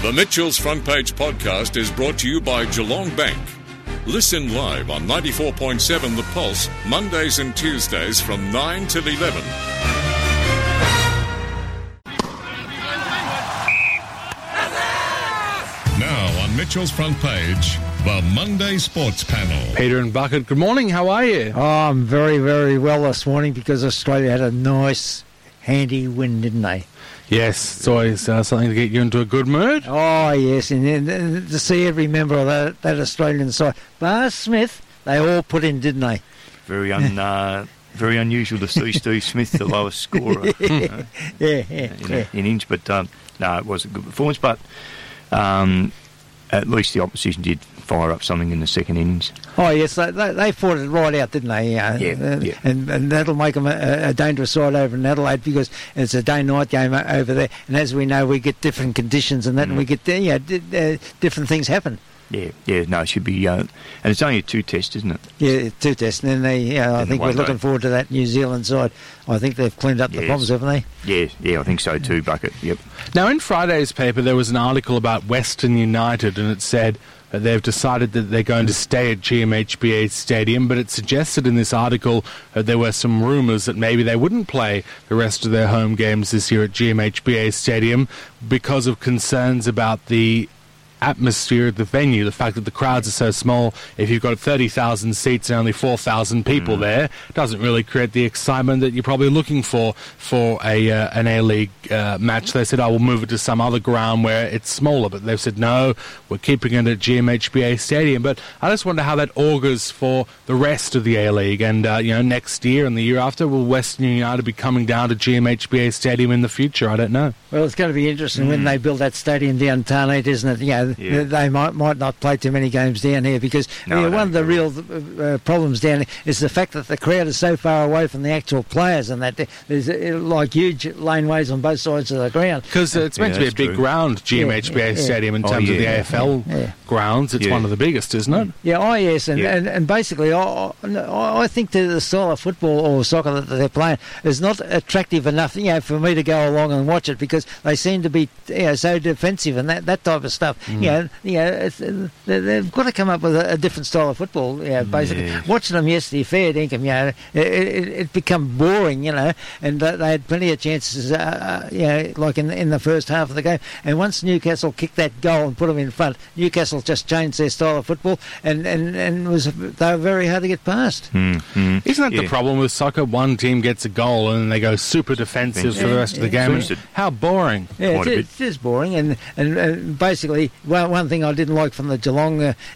The Mitchell's Front Page podcast is brought to you by Geelong Bank. Listen live on 94.7 The Pulse, Mondays and Tuesdays from 9 till 11. Now on Mitchell's Front Page, the Monday Sports Panel. Peter and Bucket, good morning. How are you? Oh, I'm very, very well this morning because Australia had a nice, handy win, didn't they? Yes, it's always something to get you into a good mood. Oh, yes, and to see every member of that Australian side, bar Smith, they all put in, didn't they? Very unusual to see Steve Smith, the lowest scorer in innings, but no, it was a good performance, but at least the opposition did fire up something in the second innings. Oh, yes, they fought it right out, didn't they? Yeah. And that'll make them a dangerous side over in Adelaide because it's a day-night game over there. And as we know, we get different conditions and that, and we get different things happen. Yeah, no, it should be... and it's only a two-test, isn't it? Yeah, two tests. And then I think we're looking forward to that New Zealand side. I think they've cleaned up the problems, haven't they? Yeah, I think so too, Bucket, yep. Now, in Friday's paper, there was an article about Western United, and it said that they've decided that they're going to stay at GMHBA Stadium, but it suggested in this article that there were some rumours that maybe they wouldn't play the rest of their home games this year at GMHBA Stadium because of concerns about the atmosphere at the venue, the fact that the crowds are so small. If you've got 30,000 seats and only 4,000 people there, it doesn't really create the excitement that you're probably looking for an A-League match. They said, we'll move it to some other ground where it's smaller, but they've said, no, we're keeping it at GMHBA Stadium. But I just wonder how that augurs for the rest of the A-League, and next year and the year after, will Western United be coming down to GMHBA Stadium in the future? I don't know. Well, it's going to be interesting when they build that stadium down Tarneit, isn't it? They might not play too many games down here because one of the real problems down here is the fact that the crowd is so far away from the actual players, and that there's like huge laneways on both sides of the ground. Because it's meant to be a big ground, GMHBA Stadium, in terms of the AFL grounds. It's one of the biggest, isn't it? Yeah, yes, and basically I think that the style of football or soccer that they're playing is not attractive enough, for me to go along and watch it because they seem to be so defensive and that type of stuff. They've got to come up with a different style of football. Basically, watching them yesterday, fair dinkum, it become boring, and they had plenty of chances, like in the first half of the game. And once Newcastle kicked that goal and put them in front, Newcastle just changed their style of football, and they were very hard to get past. Isn't that the problem with soccer? One team gets a goal and they go super defensive for the rest of the game. How boring! Yeah, it is boring, and basically one thing I didn't like from the Geelong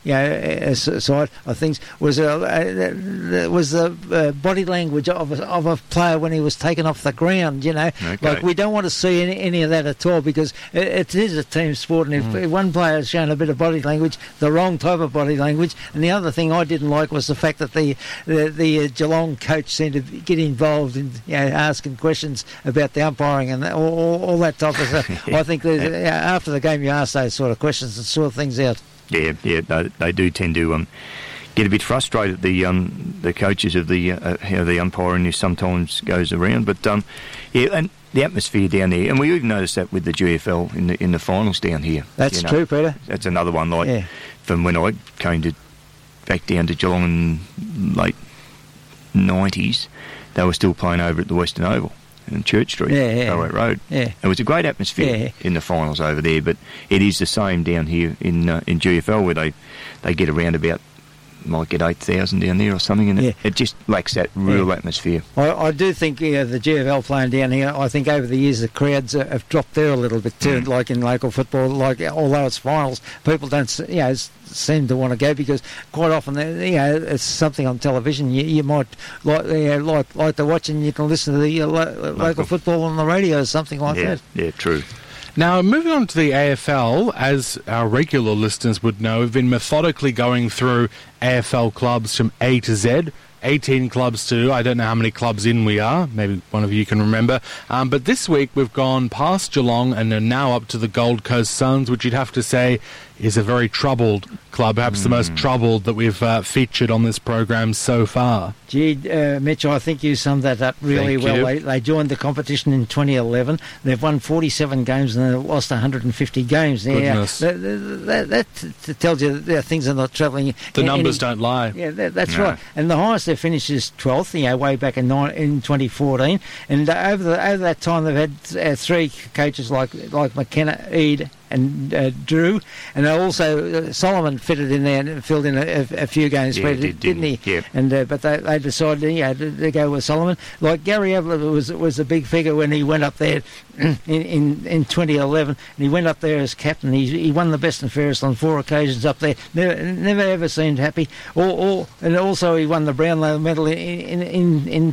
side of things was the body language of a player when he was taken off the ground. Like we don't want to see any of that at all because it is a team sport, and if one player has shown a bit of body language, the wrong type of body language, and the other thing I didn't like was the fact that the Geelong coach seemed to get involved in asking questions about the umpiring and all that type of stuff. I think after the game you ask those sort of questions and sort things out. Yeah, they do tend to get a bit frustrated. The coaches of the umpiring sometimes goes around, but and the atmosphere down there, and we even noticed that with the GFL in the finals down here. That's true, Peter. That's another one. From when I came back down to Geelong in late 90s, they were still playing over at the Western Oval in Church Street, Ballarat Road. Yeah. It was a great atmosphere in the finals over there, but it is the same down here in GFL where they get around about, might get 8,000 down there or something, and it just lacks that real atmosphere. I do think the GFL playing down here, I think over the years the crowds have dropped there a little bit too, like in local football. Like although it's finals, people don't seem to want to go because quite often it's something on television you might like to watch, and you can listen to the local football on the radio or something like that. Yeah, true. Now, moving on to the AFL, as our regular listeners would know, we've been methodically going through AFL clubs from A to Z. 18 clubs to do. I don't know how many clubs in we are. Maybe one of you can remember. But this week we've gone past Geelong and are now up to the Gold Coast Suns, which you'd have to say is a very troubled club, perhaps the most troubled that we've featured on this program so far. Gee, Mitchell, I think you summed that up really well. They joined the competition in 2011. They've won 47 games and they've lost 150 games. Goodness. That tells you that things are not travelling. The numbers don't lie. Yeah, that's right. And the highest they finished is 12th, way back in 2014. And over that time, they've had three coaches like McKenna, Eade, and Drew, and also Solomon fitted in there and filled in a few games, didn't he? Yep. And but they decided to go with Solomon. Like Gary Ablett was a big figure when he went up there in 2011, and he went up there as captain. He won the best and fairest on 4 occasions up there. Never ever seemed happy. And also he won the Brownlow medal in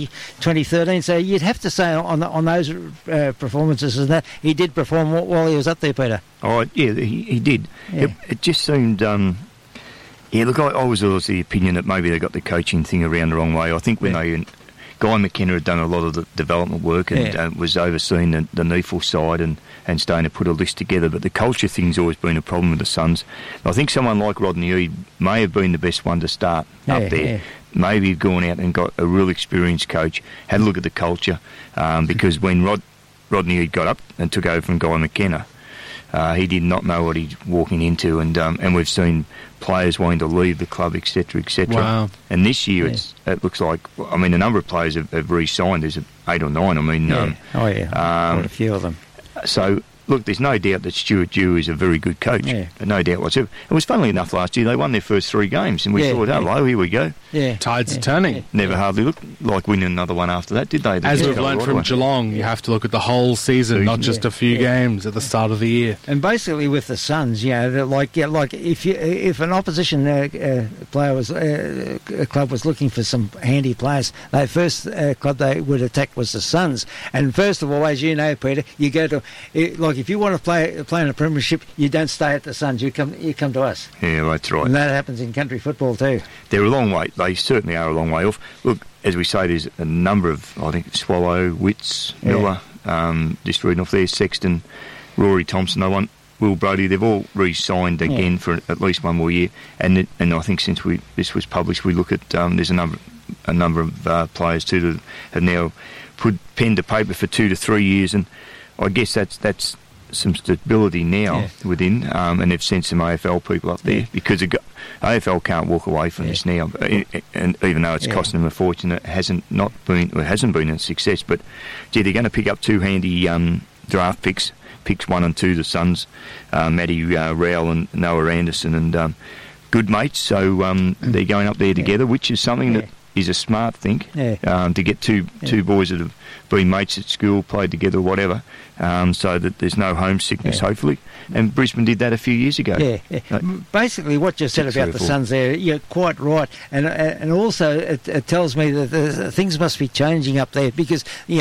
2013. So you'd have to say on those performances and that he did perform while he was up there, Peter. Oh, yeah, he did. Yeah. It just seemed... look, I was always the opinion that maybe they got the coaching thing around the wrong way. I think when Guy McKenna had done a lot of the development work and was overseeing the NEFL side and starting to put a list together, but the culture thing's always been a problem with the Suns. I think someone like Rodney Eade may have been the best one to start up there. Yeah. Maybe gone out and got a real experienced coach, had a look at the culture, because when Rodney Eade got up and took over from Guy McKenna, he did not know what he's walking into, and we've seen players wanting to leave the club, etc., etc. Wow. And this year, it looks like, a number of players have re-signed. There's 8 or 9. Quite a few of them. So, look, there's no doubt that Stuart Dew is a very good coach. Yeah. No doubt whatsoever. It was funnily enough last year, they won their first 3 games, and we thought, hello, here we go. Yeah. Tides are turning. Never hardly looked like winning another one after that, did they? As we've learned from Geelong, you have to look at the whole season, not just a few games at the start of the year. And basically with the Suns, like if an opposition club was looking for some handy players, the first club they would attack was the Suns. And first of all, as you know, Peter, you go to if you want to play in a premiership, you don't stay at the Suns. You come to us. Yeah, that's right. And that happens in country football too. They're a long way. They certainly are a long way off. Look, as we say, there's a number of, I think, Swallow, Witts, Miller, just reading off there, Sexton, Rory Thompson, Will Brodie. They've all re-signed again for at least one more year. And I think since this was published, we look at there's a number of players too that have now put pen to paper for 2 to 3 years, and I guess that's some stability now within, and they've sent some AFL people up there because AFL can't walk away from this now, and even though it's costing them a fortune, it hasn't been a success. But they're going to pick up 2 handy draft picks 1 and 2, the Suns, Matty Rowell and Noah Anderson, and good mates. So they're going up there together, which is something that is a smart thing, to get two boys that have been mates at school, played together, whatever, so that there's no homesickness, hopefully. And Brisbane did that a few years ago. Basically, what you said about the Suns there, you're quite right. And also, it tells me that things must be changing up there, because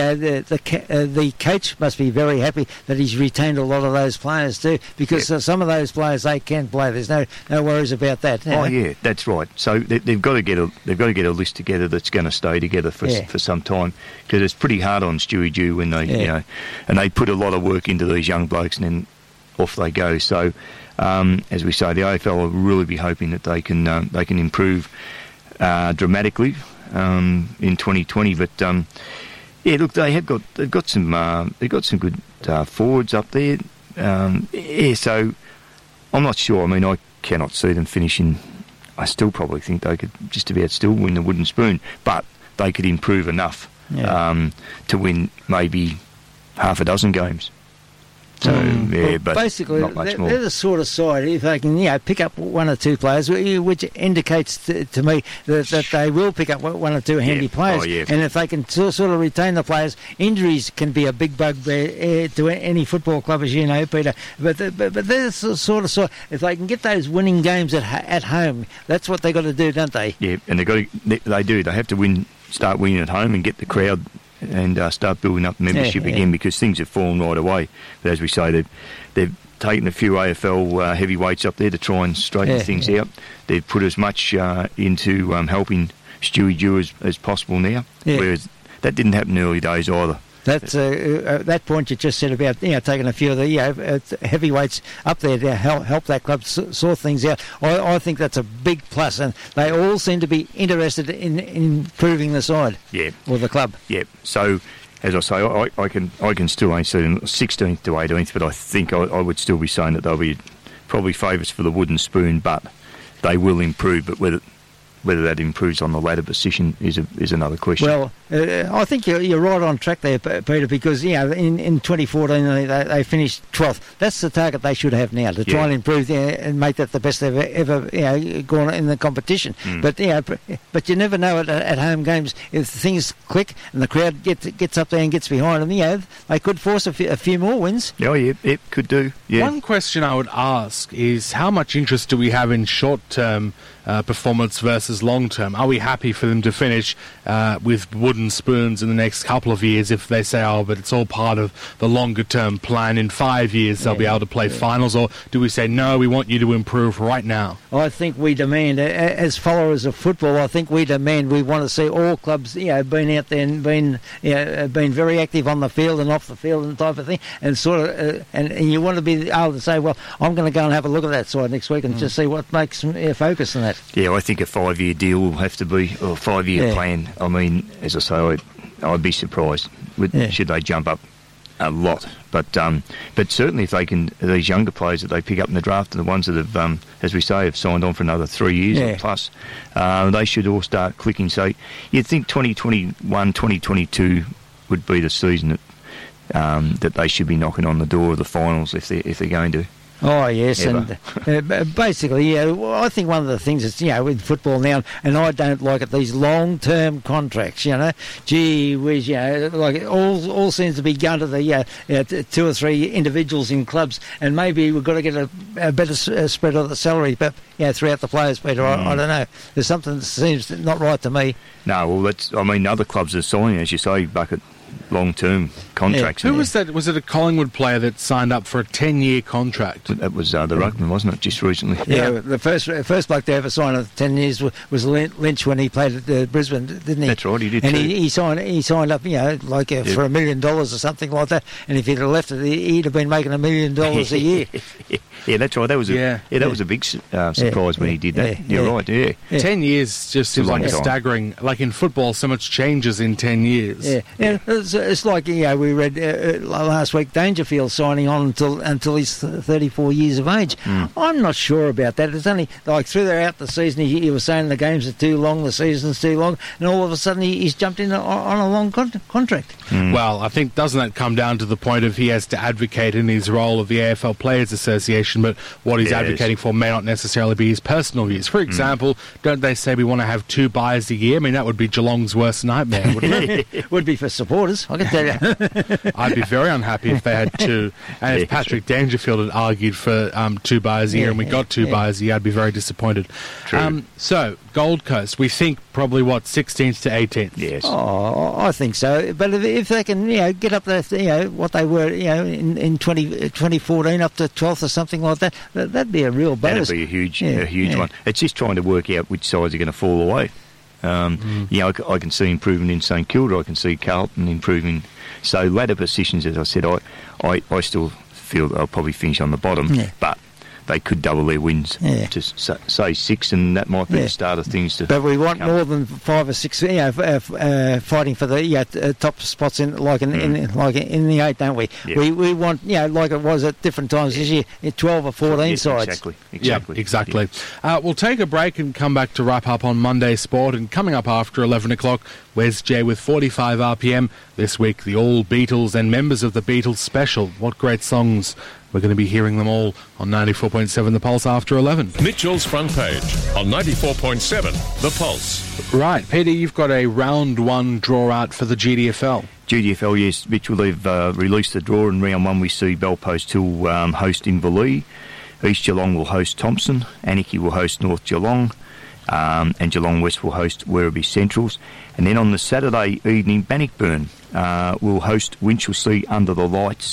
the coach must be very happy that he's retained a lot of those players too, because some of those players, they can play. There's no worries about that. Oh yeah, that's right. So they've got to get a list together that's going to stay together for some time, because it's pretty hard on Stewie Dew when they and they put a lot of work into these young blokes, and then off they go. So, as we say, the AFL will really be hoping that they can improve dramatically in 2020. But look, they've got some good forwards up there. So I'm not sure. I mean, I cannot see them finishing. I still probably think they could just about still win the wooden spoon, but they could improve enough to win maybe half a dozen games. So, but basically, not much more. They're the sort of side, if they can pick up 1 or 2 players, which indicates to me that they will pick up 1 or 2 handy players. And if they can sort of retain the players, injuries can be a big bugbear to any football club, as you know, Peter. But they're the sort of if they can get those winning games at home, that's what they've got to do, don't they? Yeah, and they do. They have to start winning at home and get the crowd and start building up membership again, because things have fallen right away. But as we say, they've taken a few AFL heavyweights up there to try and straighten things out. They've put as much into helping Stewie Dew as possible now, whereas that didn't happen in the early days either. That's that point you just said about taking a few of the heavyweights up there to help that club sort things out. I think that's a big plus, and they all seem to be interested in improving the side, or the club. Yeah. So, as I say, I can still only see them 16th to 18th, but I think I would still be saying that they'll be probably favourites for the wooden spoon, but they will improve. But whether that improves on the ladder position is another question. Well, I think you're right on track there, Peter, because in 2014 they finished 12th. That's the target they should have now, to try and improve and make that the best they've ever gone in the competition. But but you never know at home games if things click and the crowd gets up there and gets behind them. They could force a few more wins. Oh yeah, it could do. Yeah. One question I would ask is how much interest do we have in short-term performance versus long-term? Are we happy for them to finish with wooden spoons in the next couple of years if they say, but it's all part of the longer-term plan, in 5 years they'll be able to play finals? Or do we say, no, we want you to improve right now? I think we demand, as followers of football, we want to see all clubs being out there and being very active on the field and off the field and type of thing, and sort of and you want to be able to say, well, I'm going to go and have a look at that side next week and just see what makes them focus on that. Yeah, I think a 5-year deal will have to be, or a 5-year plan. I mean, as I say, I'd be surprised should they jump up a lot. But certainly if they can, these younger players that they pick up in the draft and the ones that have, as we say, have signed on for another 3 years or plus, they should all start clicking. So you'd think 2021, 2022 would be the season that they should be knocking on the door of the finals if they're going to. Oh, yes, ever. And basically, I think one of the things is, with football now, and I don't like it, these long-term contracts, gee whiz, like it all seems to be going to the 2 or 3 individuals in clubs, and maybe we've got to get a better spread of the salary, but, throughout the players, Peter, I don't know. There's something that seems not right to me. No, well, other clubs are signing, as you say, Bucket, long-term contracts. Who was that? Was it a Collingwood player that signed up for a 10-year contract? That was the Ruckman, wasn't it, just recently? Yeah, the first bloke to ever sign a 10 years was Lynch when he played at Brisbane, didn't he? That's right, he did. And too. He signed up, for $1 million or something like that. And if he'd have left it, he'd have been making $1 million a year. Yeah, that's right. That was a big surprise when he did that. You're right. Yeah. 10 years just seems like staggering. Like in football, so much changes in 10 years. Yeah. It's like we read last week Dangerfield signing on until he's 34 years of age. I'm not sure about that. It's only like throughout the season he was saying the games are too long, the season's too long, and all of a sudden he's jumped in on a long contract. Well, I think doesn't that come down to the point of he has to advocate in his role of the AFL Players Association, but what he's advocating for may not necessarily be his personal views. For example, don't they say we want to have 2 buys a year? I mean, that would be Geelong's worst nightmare, wouldn't it? Would be for supporters, I can tell you. I'd be very unhappy if they had 2. And if Patrick Dangerfield had argued for 2 buys a year and we got 2 buys a year, I'd be very disappointed. True. So, Gold Coast, we think probably, 16th to 18th? Yes. Oh, I think so. But if they can, get up there, what they were, in 2014 up to 12th or something like that, that'd be a real bonus. That'd be a huge one. It's just trying to work out which sides are going to fall away. I can see improvement in St Kilda. I can see Carlton improving. So ladder positions, as I said, I still feel they'll probably finish on the bottom, but they could double their wins to say 6, and that might be the start of things. But we want more than 5 or 6, fighting for the top spots in the 8, don't we? Yeah. We want, like it was at different times this year, 12 or 14 sides. Exactly. We'll take a break and come back to wrap up on Monday Sport. And coming up after 11 o'clock, Wes J with 45 RPM. This week, the All Beatles and members of the Beatles special. What great songs. We're going to be hearing them all on 94.7 The Pulse after 11. Mitchell's Front Page on 94.7 The Pulse. Right, Peter, you've got a round 1 draw out for the GDFL. GDFL, yes. Mitchell, they've released the draw. In round 1, we see Bellpost Hill host Inverleigh. East Geelong will host Thompson. Anarchy will host North Geelong. And Geelong West will host Werribee Centrals. And then on the Saturday evening, Bannockburn will host Winchelsea under the lights.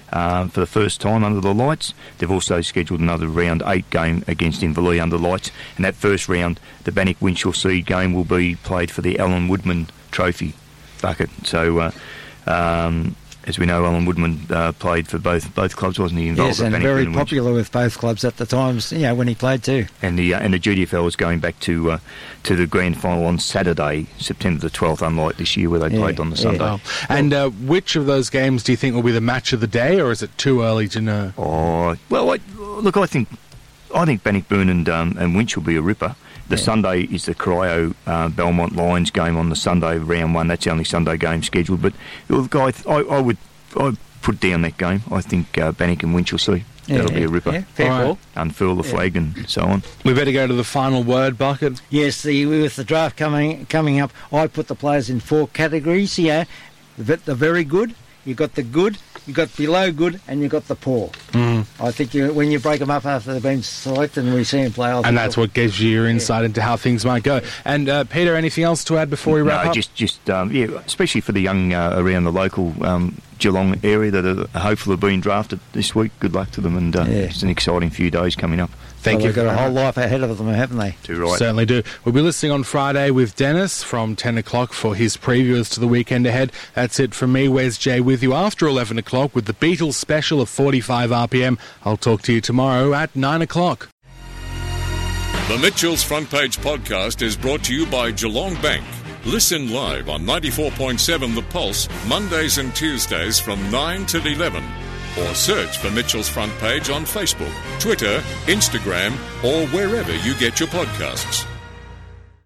for the first time under the lights. They've also scheduled another round 8 game against Inverleigh under lights, and that first round, the Bannock Winchelsea game, will be played for the Alan Woodman Trophy bucket. So, as we know, Alan Woodman played for both clubs, wasn't he? Involved yes, and very popular with both clubs at the times, when he played too. And the GDFL is going back to the grand final on Saturday, September the 12th, unlike this year where they played on the Sunday. Wow. And which of those games do you think will be the match of the day, or is it too early to know? Oh, well, look, I think Bannockburn and Winch will be a ripper. The Sunday is the Cryo Belmont Lions game on the Sunday, round 1. That's the only Sunday game scheduled. But look, I would put down that game. I think Bannock and Winchelsea. That'll be a ripper. Yeah, fair call. Unfurl the flag and so on. We better go to the final word, Bucket. Yes, with the draft coming up, I put the players in 4 categories. The very good, you got the good, you got below good, and you got the poor. I think when you break them up after they've been selected and we see them play, and that's what gives you your insight into how things might go. And Peter, anything else to add before we wrap up? Just especially for the young around the local Geelong area that are hopeful of being drafted this week. Good luck to them, and it's an exciting few days coming up. Thank you. They've got a whole life ahead of them, haven't they? Too right. Certainly do. We'll be listening on Friday with Dennis from 10 o'clock for his previews to the weekend ahead. That's it from me, Wes J, with you after 11 o'clock with the Beatles special of 45 RPM. I'll talk to you tomorrow at 9 o'clock. The Mitchell's Front Page podcast is brought to you by Geelong Bank. Listen live on 94.7 The Pulse, Mondays and Tuesdays from 9 till 11. Or search for Mitchell's Front Page on Facebook, Twitter, Instagram, or wherever you get your podcasts.